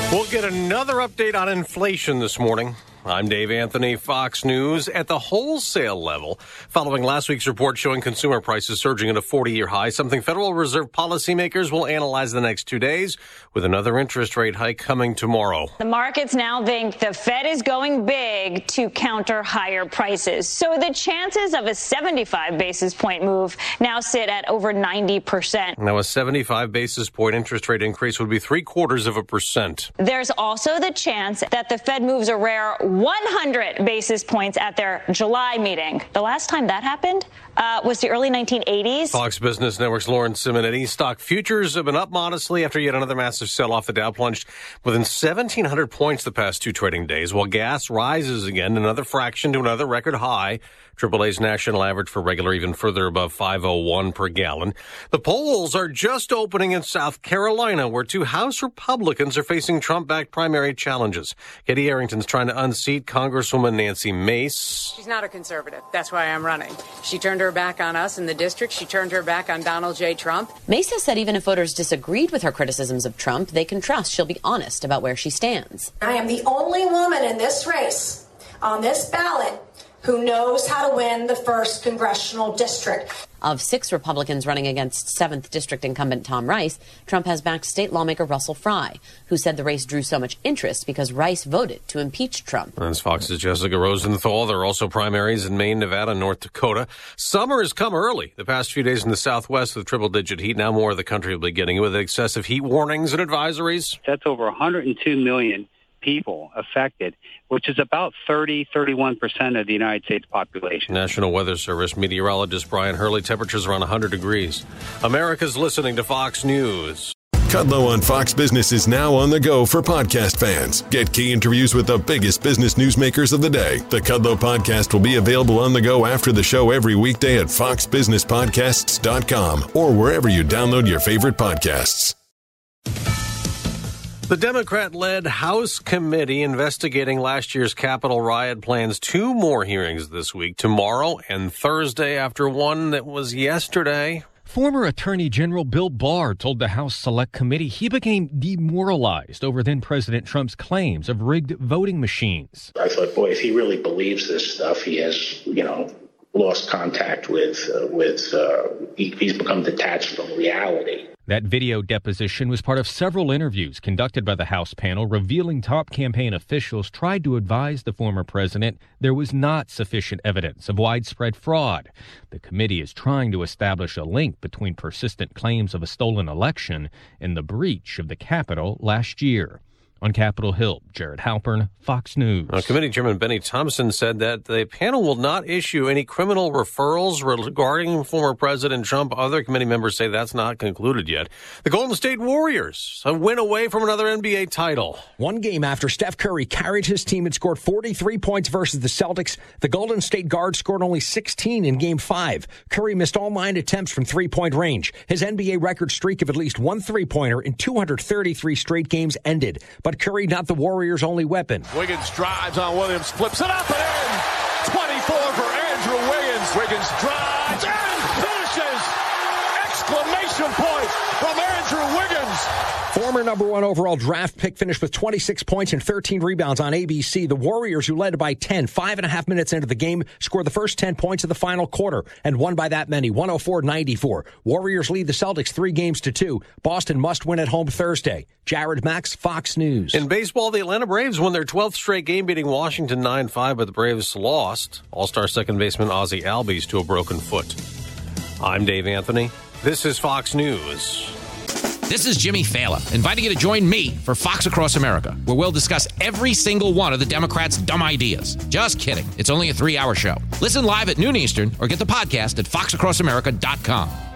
We'll get another update on inflation this morning. I'm Dave Anthony, Fox News. At the wholesale level, following last week's report showing consumer prices surging at a 40-year high, something Federal Reserve policymakers will analyze the next 2 days, with another interest rate hike coming tomorrow. The markets now think the Fed is going big to counter higher prices. So the chances of a 75 basis point move now sit at over 90%. Now, a 75 basis point interest rate increase would be 0.75%. There's also the chance that the Fed moves a rare 100 basis points at their July meeting. The last time that happened was the early 1980s. Fox Business Network's Lauren Simonetti. Stock futures have been up modestly after yet another massive sell-off. The Dow plunged within 1,700 points the past 2 trading days, while gas rises again another fraction to another record high. AAA's national average for regular even further above $5.01 per gallon. The polls are just opening in South Carolina, where 2 House Republicans are facing Trump-backed primary challenges. Katie Arrington's trying to unseat Congresswoman Nancy Mace. She's not a conservative. That's why I'm running. She turned her back on us in the district. She turned her back on Donald J. Trump. Mace has said even if voters disagreed with her criticisms of Trump, they can trust she'll be honest about where she stands. I am the only woman in this race on this ballot who knows how to win the 1st congressional district. Of 6 Republicans running against 7th District incumbent Tom Rice, Trump has backed state lawmaker Russell Fry, who said the race drew so much interest because Rice voted to impeach Trump. That's Fox's Jessica Rosenthal. There are also primaries in Maine, Nevada, and North Dakota. Summer has come early. The past few days in the Southwest with triple-digit heat. Now more of the country will be getting it with excessive heat warnings and advisories. That's over 102 million people affected, which is about 31% of the United States population. National Weather Service meteorologist Brian Hurley, temperatures around 100 degrees. America's listening to Fox News. Kudlow on Fox Business is now on the go for podcast fans. Get key interviews with the biggest business newsmakers of the day. The Kudlow podcast will be available on the go after the show every weekday at foxbusinesspodcasts.com or wherever you download your favorite podcasts. The Democrat-led House committee investigating last year's Capitol riot plans 2 more hearings this week, tomorrow and Thursday, after one that was yesterday. Former Attorney General Bill Barr told the House Select Committee he became demoralized over then-President Trump's claims of rigged voting machines. I thought, boy, if he really believes this stuff, he has, lost contact with he's become detached from reality. That video deposition was part of several interviews conducted by the House panel revealing top campaign officials tried to advise the former president there was not sufficient evidence of widespread fraud. The committee is trying to establish a link between persistent claims of a stolen election and the breach of the Capitol last year. On Capitol Hill, Jared Halpern, Fox News. Committee Chairman Benny Thompson said that the panel will not issue any criminal referrals regarding former President Trump. Other committee members say that's not concluded yet. The Golden State Warriors a win away from another NBA title. One game after Steph Curry carried his team and scored 43 points versus the Celtics, the Golden State guard scored only 16 in Game 5. Curry missed all 9 attempts from three-point range. His NBA record streak of at least one three-pointer in 233 straight games ended. But Curry not the Warriors' only weapon. Wiggins drives on Williams, flips it up and in. 24 for Andrew Wiggins. Wiggins drives and finishes! Exclamation point from Andrew Wiggins. Former number 1 overall draft pick finished with 26 points and 13 rebounds on ABC. The Warriors, who led by 10, 5.5 minutes into the game, scored the first 10 points of the final quarter and won by that many, 104-94. Warriors lead the Celtics 3-2. Boston must win at home Thursday. Jared Max, Fox News. In baseball, the Atlanta Braves won their 12th straight game, beating Washington 9-5, but the Braves lost. All-star second baseman Ozzie Albies to a broken foot. I'm Dave Anthony. This is Fox News. This is Jimmy Fallon, inviting you to join me for Fox Across America, where we'll discuss every single one of the Democrats' dumb ideas. Just kidding. It's only a 3-hour show. Listen live at noon Eastern or get the podcast at foxacrossamerica.com.